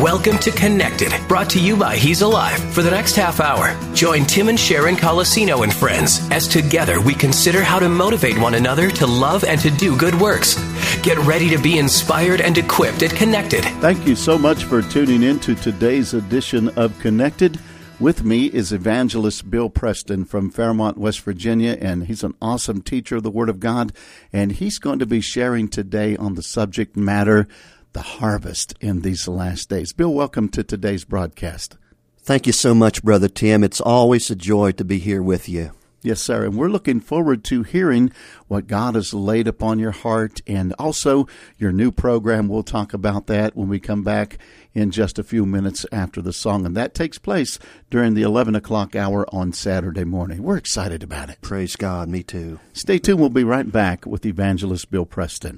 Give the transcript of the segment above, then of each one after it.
Welcome to Connected, brought to you by He's Alive. For the next half hour, join Tim and Sharon Colosino and friends as together we consider how to motivate one another to love and to do good works. Get ready to be inspired and equipped at Connected. Thank you so much for tuning in to today's edition of Connected. With me is evangelist Bill Preston from Fairmont, West Virginia, and he's an awesome teacher of the Word of God, and he's going to be sharing today on the subject matter, the harvest in these last days. Bill, welcome to today's broadcast. Thank you so much, Brother Tim. It's always a joy to be here with you. Yes, sir, and we're looking forward to hearing what God has laid upon your heart, and also your new program. We'll talk about that when we come back in just a few minutes after the song, and that takes place during the 11 o'clock hour on Saturday morning. We're excited about it. Praise God, me too. Stay tuned. We'll be right back with evangelist Bill Preston.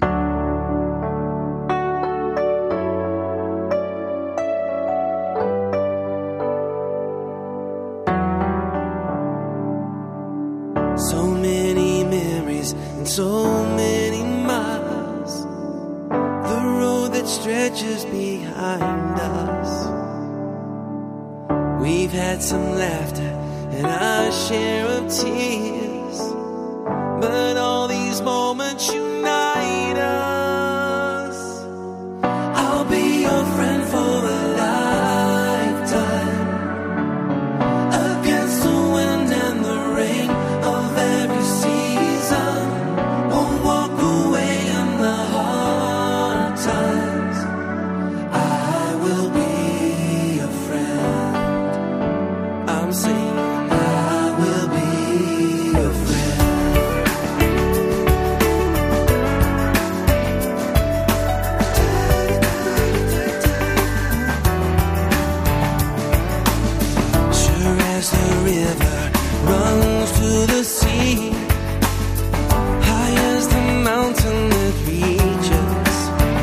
So many memories and so many miles, the road that stretches behind us. We've had some laughter and our share of tears, but all these moments unite us. I'll be your friend for a lifetime, against the wind and the rain of every season. Won't walk away in the hard times. I will be a friend. I'm saying I will be a friend. Sure as the river runs to the sea, high as the mountain that reaches.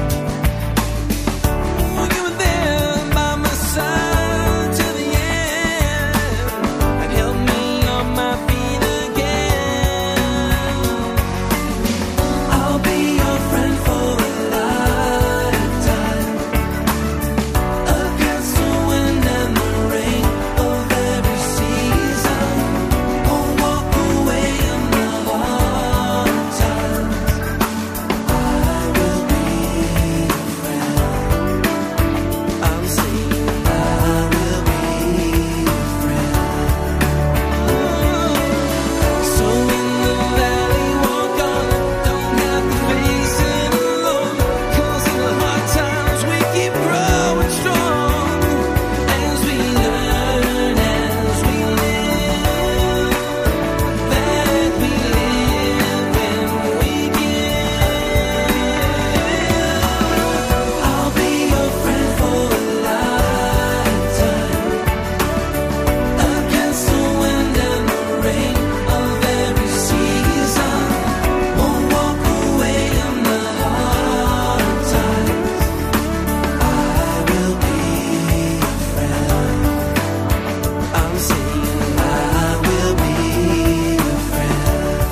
Oh, you were there by my side to the end, and held me on my feet again. I'll be your friend for a lifetime, against the wind and the rain of every season. Won't walk away in the hard times. I will be a friend. I'm saying I will be a friend. So in the valley, walk on, don't have to face it alone. 'Cause in the hard times we keep growing strong, as we learn, as we live, that we live when we give. I'll be your friend for a lifetime, against the wind and the rain of every season. Won't walk away in the hard times. I will be a friend. I'm saying I will be a friend.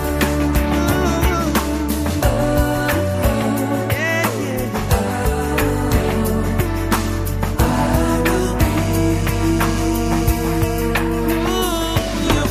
Your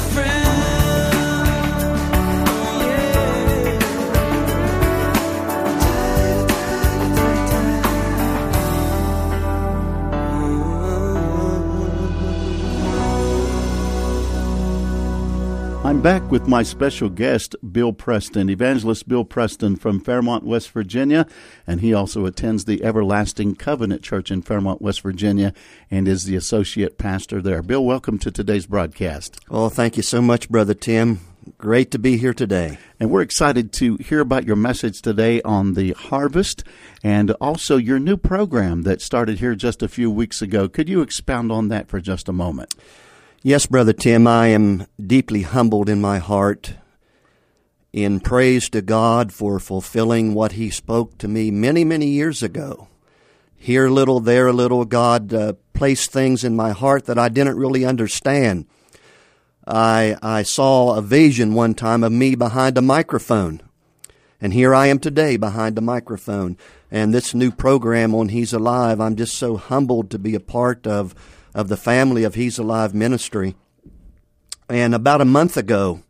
I'm back with my special guest, Bill Preston, evangelist Bill Preston from Fairmont, West Virginia, and he also attends the Everlasting Covenant Church in Fairmont, West Virginia, and is the associate pastor there. Bill, welcome to today's broadcast. Oh, thank you so much, Brother Tim. Great to be here today. And we're excited to hear about your message today on the harvest and also your new program that started here just a few weeks ago. Could you expound on that for just a moment? Yes, Brother Tim, I am deeply humbled in my heart in praise to God for fulfilling what He spoke to me many, many years ago. Here a little, there a little, God placed things in my heart that I didn't really understand. I saw a vision one time of me behind a microphone, and here I am today behind a microphone, and this new program on He's Alive. I'm just so humbled to be a part of the family of He's Alive ministry. And about a month ago,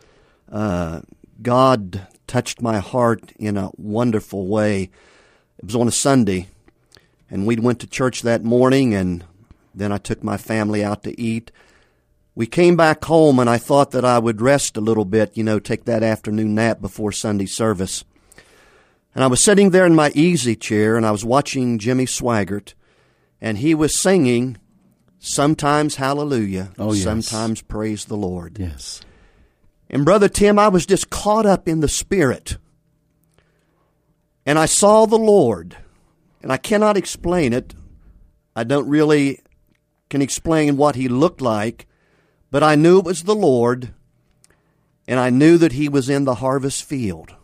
God touched my heart in a wonderful way. It was on a Sunday, and we went to church that morning, and then I took my family out to eat. We came back home, and I thought that I would rest a little bit, take that afternoon nap before Sunday service. And I was sitting there in my easy chair, and I was watching Jimmy Swaggart, and he was singing, sometimes hallelujah, sometimes praise the Lord. Yes. And Brother Tim, I was just caught up in the Spirit. And I saw the Lord, and I cannot explain it. I don't really can explain what He looked like, but I knew it was the Lord, and I knew that He was in the harvest field.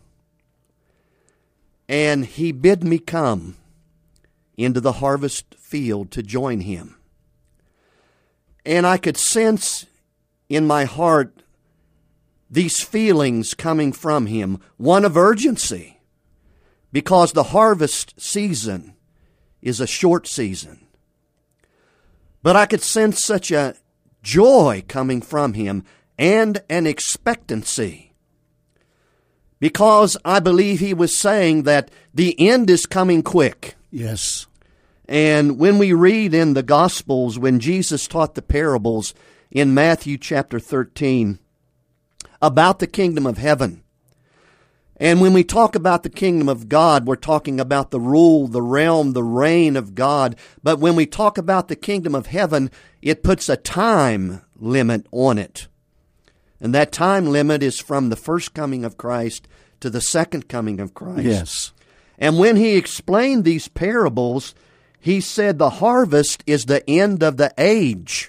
And He bid me come into the harvest field to join Him. And I could sense in my heart these feelings coming from Him, one of urgency, because the harvest season is a short season. But I could sense such a joy coming from Him and an expectancy, because I believe He was saying that the end is coming quick. Yes. And when we read in the Gospels, when Jesus taught the parables in Matthew chapter 13, about the kingdom of heaven. And when we talk about the kingdom of God, we're talking about the rule, the realm, the reign of God. But when we talk about the kingdom of heaven, it puts a time limit on it. And that time limit is from the first coming of Christ to the second coming of Christ. Yes. And when He explained these parables, He said the harvest is the end of the age.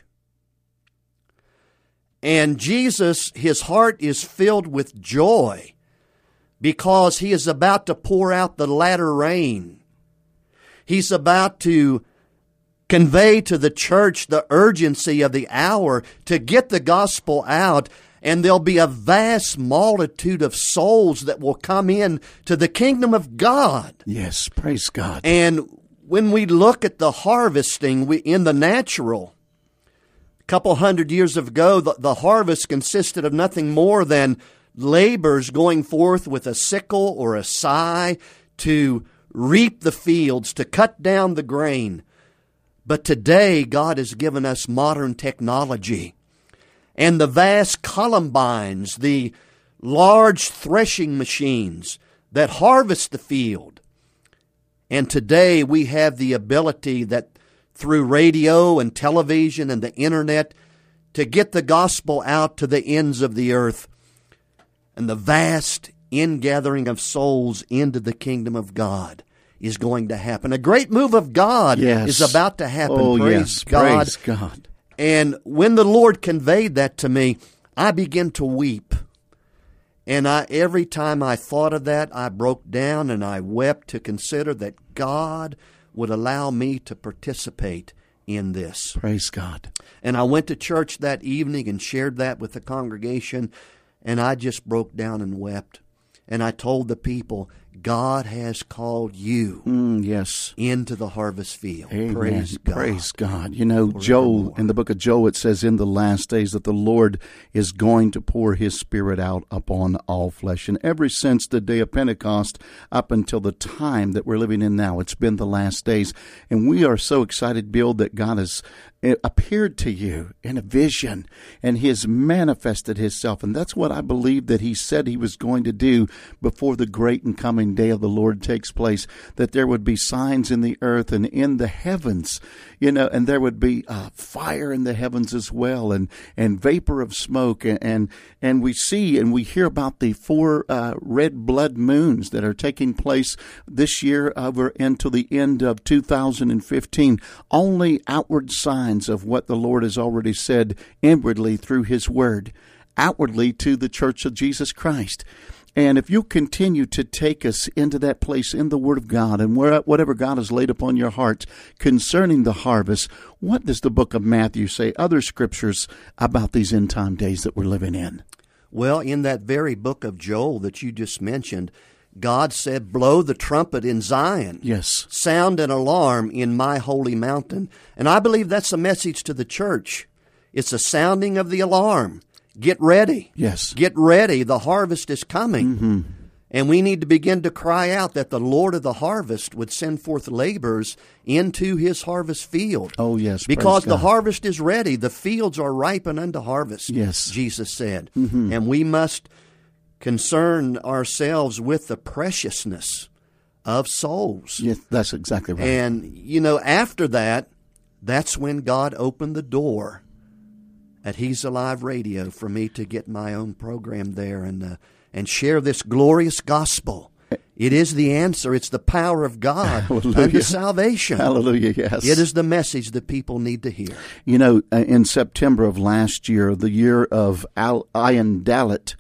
And Jesus, His heart is filled with joy because He is about to pour out the latter rain. He's about to convey to the church the urgency of the hour to get the gospel out, and there'll be a vast multitude of souls that will come in to the kingdom of God. Yes, praise God. And when we look at the harvesting in the natural, a couple hundred years ago, the harvest consisted of nothing more than laborers going forth with a sickle or a scythe to reap the fields, to cut down the grain. But today, God has given us modern technology and the vast columbines, the large threshing machines that harvest the field. And today we have the ability that through radio and television and the internet to get the gospel out to the ends of the earth, and the vast ingathering of souls into the kingdom of God is going to happen. A great move of God is about to happen. Oh, praise yes. God. Praise God. And when the Lord conveyed that to me, I began to weep. And every time I thought of that, I broke down and I wept to consider that God would allow me to participate in this. Praise God. And I went to church that evening and shared that with the congregation, and I just broke down and wept. And I told the people, God has called you Yes. into the harvest field. Amen. Praise God. Praise God. You know, Joel, in the book of Joel, it says in the last days that the Lord is going to pour His Spirit out upon all flesh. And ever since the day of Pentecost up until the time that we're living in now, it's been the last days. And we are so excited, Bill, that God has appeared to you in a vision, and He has manifested Himself. And that's what I believe that He said He was going to do before the great and coming day of the Lord takes place, that there would be signs in the earth and in the heavens, and there would be fire in the heavens as well, and vapor of smoke, and we see and we hear about the 4 red blood moons that are taking place this year over into the end of 2015. Only outward signs of what the Lord has already said inwardly through His Word, outwardly to the Church of Jesus Christ. And if you continue to take us into that place in the Word of God and whatever God has laid upon your heart concerning the harvest, what does the book of Matthew say, other scriptures about these end-time days that we're living in? Well, in that very book of Joel that you just mentioned, God said, blow the trumpet in Zion. Yes. Sound an alarm in my holy mountain. And I believe that's a message to the church. It's a sounding of the alarm. Get ready. Yes. Get ready. The harvest is coming. And we need to begin to cry out that the Lord of the harvest would send forth laborers into his harvest field. Oh, yes. Because praise the God. harvest is ready. The fields are ripened unto harvest, Yes. Jesus said. And we must concern ourselves with the preciousness of souls. Yes, that's exactly right. And, after that, that's when God opened the door at He's Alive Radio for me to get my own program there and share this glorious gospel. It is the answer. It's the power of God unto salvation. Hallelujah, yes. It is the message that people need to hear. In September of last year, the year of Ayin Dalet,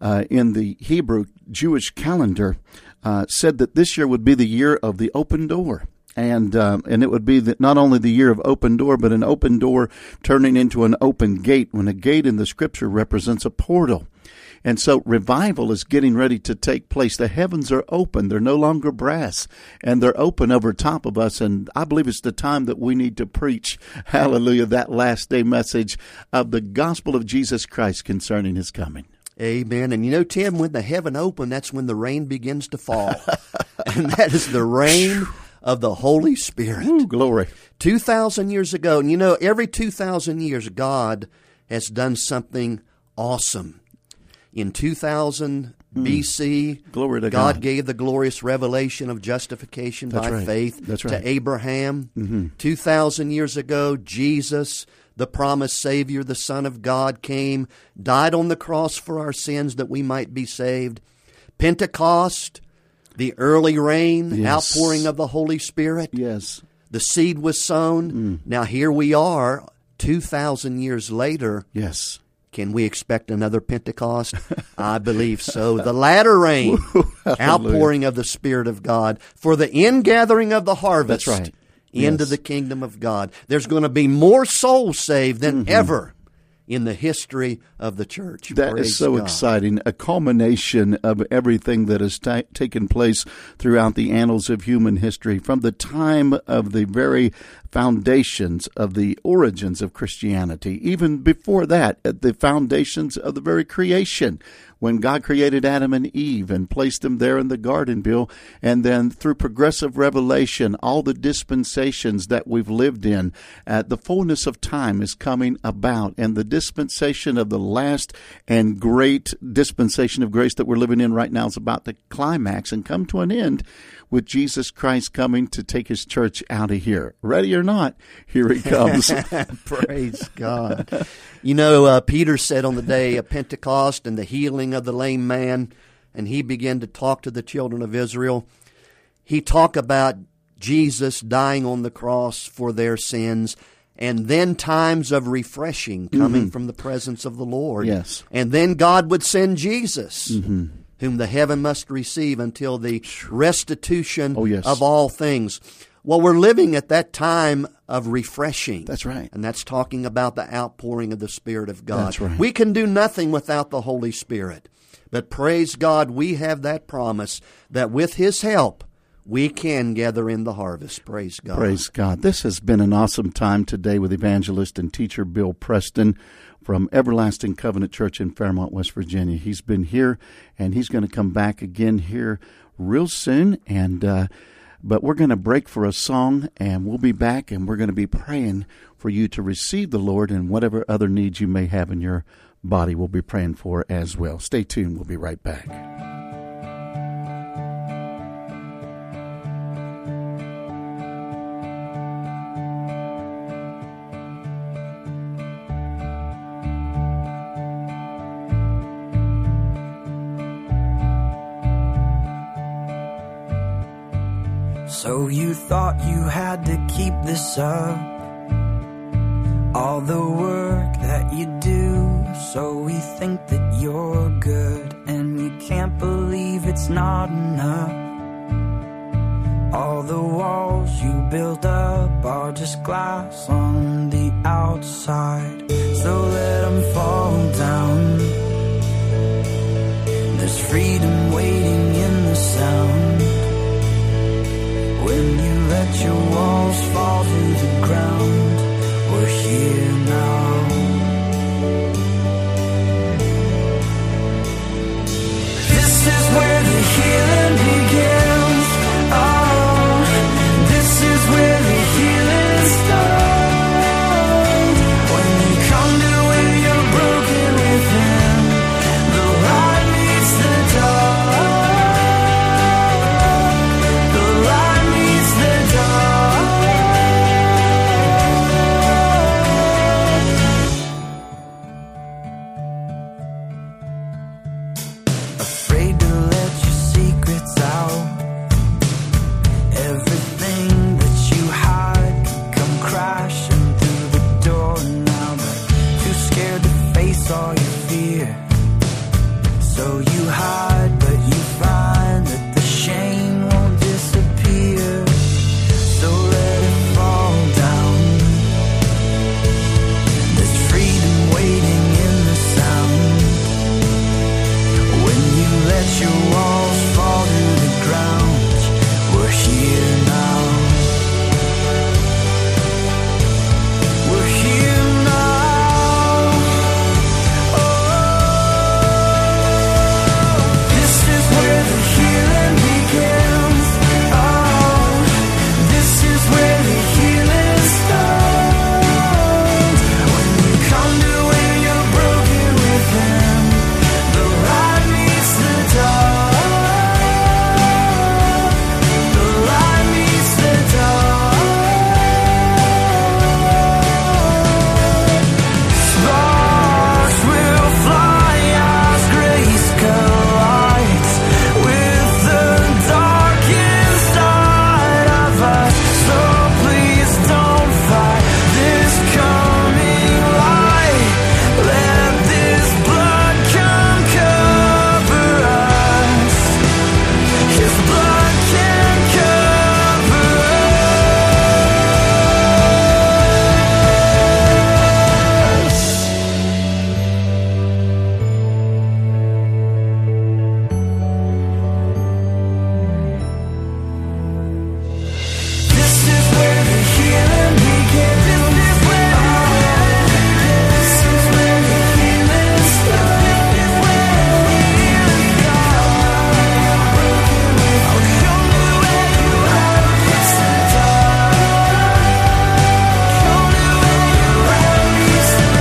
in the Hebrew Jewish calendar, said that this year would be the year of the open door. And it would be not only the year of open door, but an open door turning into an open gate, when a gate in the Scripture represents a portal. And so revival is getting ready to take place. The heavens are open. They're no longer brass, and they're open over top of us. And I believe it's the time that we need to preach, hallelujah, that last day message of the gospel of Jesus Christ concerning His coming. Amen. And Tim, when the heaven open, that's when the rain begins to fall. And that is the rain of the Holy Spirit. Ooh, glory. 2,000 years ago, and every 2,000 years, God has done something awesome. In 2000 BC, Glory to God God. gave the glorious revelation of justification That's by right. faith That's right. to Abraham. 2,000 years ago, Jesus, the promised Savior, the Son of God, came, died on the cross for our sins that we might be saved. Pentecost, the early rain, Yes. outpouring of the Holy Spirit. Yes. The seed was sown. Now here we are, 2,000 years later. Yes. Can we expect another Pentecost? I believe so. The latter rain, outpouring of the Spirit of God for the ingathering of the harvest That's right. into Yes. the kingdom of God. There's going to be more souls saved than ever in the history of the church. That Praise is so God. exciting, a culmination of everything that has taken place throughout the annals of human history, from the time of the very foundations of the origins of Christianity, even before that, at the foundations of the very creation, when God created Adam and Eve and placed them there in the garden, Bill, and then through progressive revelation, all the dispensations that we've lived in, the fullness of time is coming about, and the dispensation of the last and great dispensation of grace that we're living in right now is about to climax and come to an end with Jesus Christ coming to take His church out of here. Ready or not, here He comes. Praise God. Peter said on the day of Pentecost and the healing of the lame man, and he began to talk to the children of Israel, he talked about Jesus dying on the cross for their sins, and then times of refreshing coming from the presence of the Lord. Yes. And then God would send Jesus, whom the heaven must receive until the restitution Oh, yes. of all things. Well, we're living at that time of refreshing. That's right. And that's talking about the outpouring of the Spirit of God. That's right. We can do nothing without the Holy Spirit. But praise God, we have that promise that with His help, we can gather in the harvest. Praise God. Praise God. This has been an awesome time today with evangelist and teacher Bill Preston from Everlasting Covenant Church in Fairmont, West Virginia. He's been here, and he's going to come back again here real soon. But we're going to break for a song, and we'll be back, and we're going to be praying for you to receive the Lord, and whatever other needs you may have in your body, we'll be praying for as well. Stay tuned. We'll be right back. So you thought you had to keep this up, all the work that you do. So we think that you're good, and you can't believe it's not enough. All the walls you built up are just glass on the outside. So let them fall down. There's freedom waiting in the sound sound. When you let your walls fall to the ground, we're here now. This is where the healing begins. Oh, this is where the healing starts. When you come to where you're broken within, the light meets the dark. The light meets the dark. Afraid to let your secrets out. Everything that you hide could come crashing through the door now, but too scared to face all your fear. So you hide, but you find that the shame won't disappear. So let it fall down. There's freedom waiting in the sound. When you let your walls fall to the ground, we're here now. We're here now. Oh, this is where the healing begins. Oh, this is where the healing starts. When you come to where you're broken within, the light meets the dark. The light meets the dark. Sparks will fly as grace collides with the dark inside of us. So please don't fight this coming light. Let this blood come cover us. His blood can cover us. This is where the healing begins. This is where the healing starts. I'll come to where you are. It's the dark. Come to where you are. It's the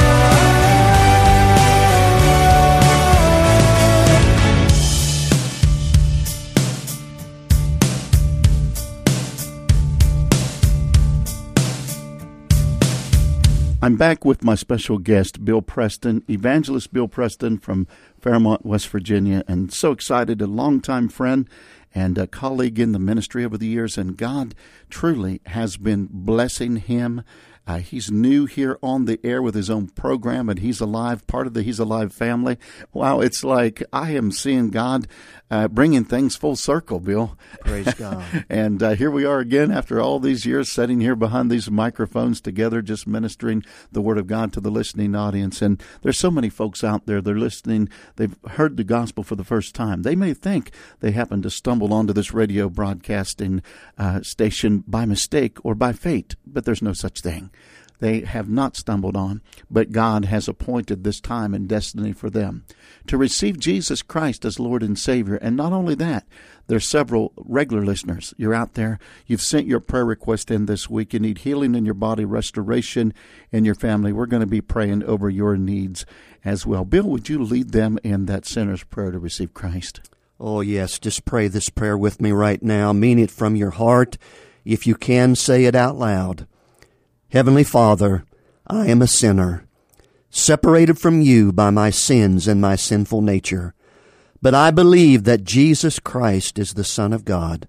I'm back with my special guest, Bill Preston, Evangelist Bill Preston from Fairmont, West Virginia, and so excited, a longtime friend and a colleague in the ministry over the years, and God truly has been blessing him. He's new here on the air with his own program, and He's Alive, part of the He's Alive family. Wow, it's like I am seeing God bringing things full circle, Bill. Praise God. And here we are again after all these years sitting here behind these microphones together, just ministering the Word of God to the listening audience. And there's so many folks out there, they're listening, they've heard the gospel for the first time. They may think they happened to stumble onto this radio broadcasting station by mistake or by fate, but there's no such thing. They have not stumbled on, but God has appointed this time and destiny for them to receive Jesus Christ as Lord and Savior. And not only that, there's several regular listeners. You're out there. You've sent your prayer request in this week. You need healing in your body, restoration in your family. We're going to be praying over your needs as well. Bill, would you lead them in that sinner's prayer to receive Christ? Oh, yes. Just pray this prayer with me right now. Mean it from your heart. If you can, say it out loud. Heavenly Father, I am a sinner, separated from you by my sins and my sinful nature. But I believe that Jesus Christ is the Son of God.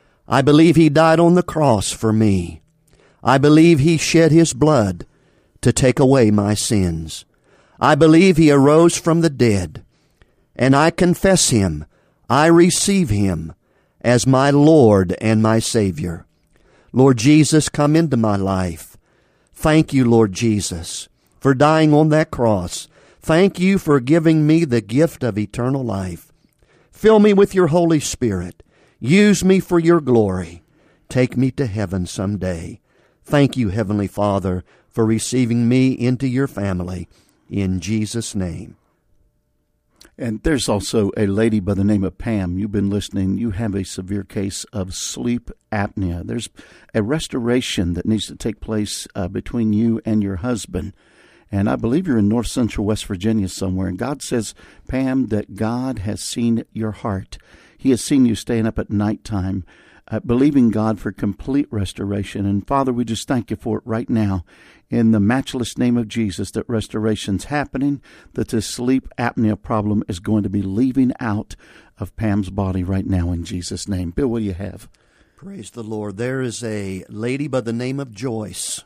I believe He died on the cross for me. I believe He shed His blood to take away my sins. I believe He arose from the dead. And I confess Him. I receive Him as my Lord and my Savior. Lord Jesus, come into my life. Thank you, Lord Jesus, for dying on that cross. Thank you for giving me the gift of eternal life. Fill me with your Holy Spirit. Use me for your glory. Take me to heaven someday. Thank you, Heavenly Father, for receiving me into your family. In Jesus' name. And there's also a lady by the name of Pam. You've been listening. You have a severe case of sleep apnea. There's a restoration that needs to take place between you and your husband. And I believe you're in north central West Virginia somewhere. And God says, Pam, that God has seen your heart. He has seen you staying up at nighttime, believing God for complete restoration. And Father, we just thank you for it right now. In the matchless name of Jesus, that restoration's happening, that this sleep apnea problem is going to be leaving out of Pam's body right now in Jesus' name. Bill, what do you have? Praise the Lord. There is a lady by the name of Joyce.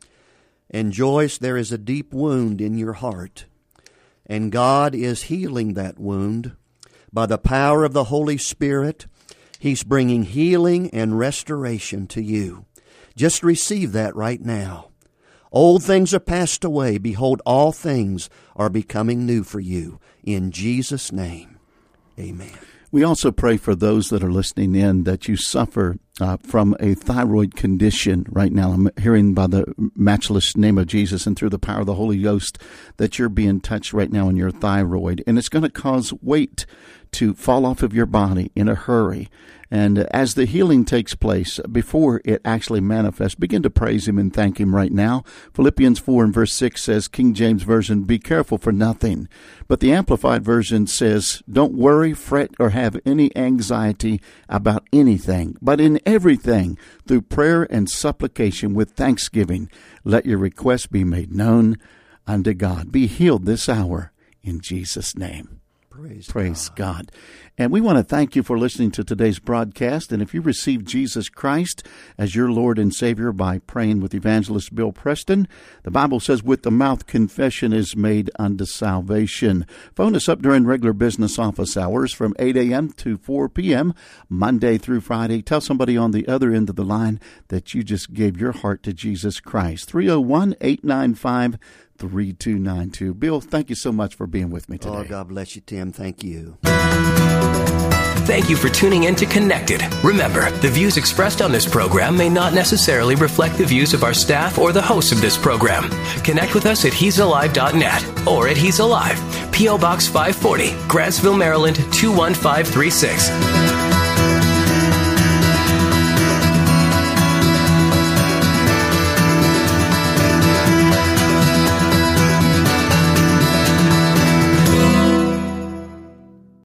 And Joyce, there is a deep wound in your heart. And God is healing that wound. By the power of the Holy Spirit, He's bringing healing and restoration to you. Just receive that right now. Old things are passed away. Behold, all things are becoming new for you. In Jesus' name, amen. We also pray for those that are listening in that you suffer from a thyroid condition right now. I'm hearing by the matchless name of Jesus and through the power of the Holy Ghost that you're being touched right now in your thyroid. And it's going to cause weight to fall off of your body in a hurry. And as the healing takes place, before it actually manifests, begin to praise Him and thank Him right now. Philippians 4 and verse 6 says, King James Version, be careful for nothing. But the Amplified Version says, don't worry, fret, or have any anxiety about anything, but in everything, through prayer and supplication with thanksgiving, let your requests be made known unto God. Be healed this hour in Jesus' name. Praise God. And we want to thank you for listening to today's broadcast. And if you received Jesus Christ as your Lord and Savior by praying with Evangelist Bill Preston, the Bible says, with the mouth confession is made unto salvation. Phone us up during regular business office hours from 8 a.m. to 4 p.m., Monday through Friday. Tell somebody on the other end of the line that you just gave your heart to Jesus Christ. 301-895-3292. Bill, thank you so much for being with me today. Oh, God bless you, Tim. Thank you. Thank you for tuning in to Connected. Remember, the views expressed on this program may not necessarily reflect the views of our staff or the hosts of this program. Connect with us at he'salive.net or at He's Alive, P.O. Box 540, Grantsville, Maryland 21536.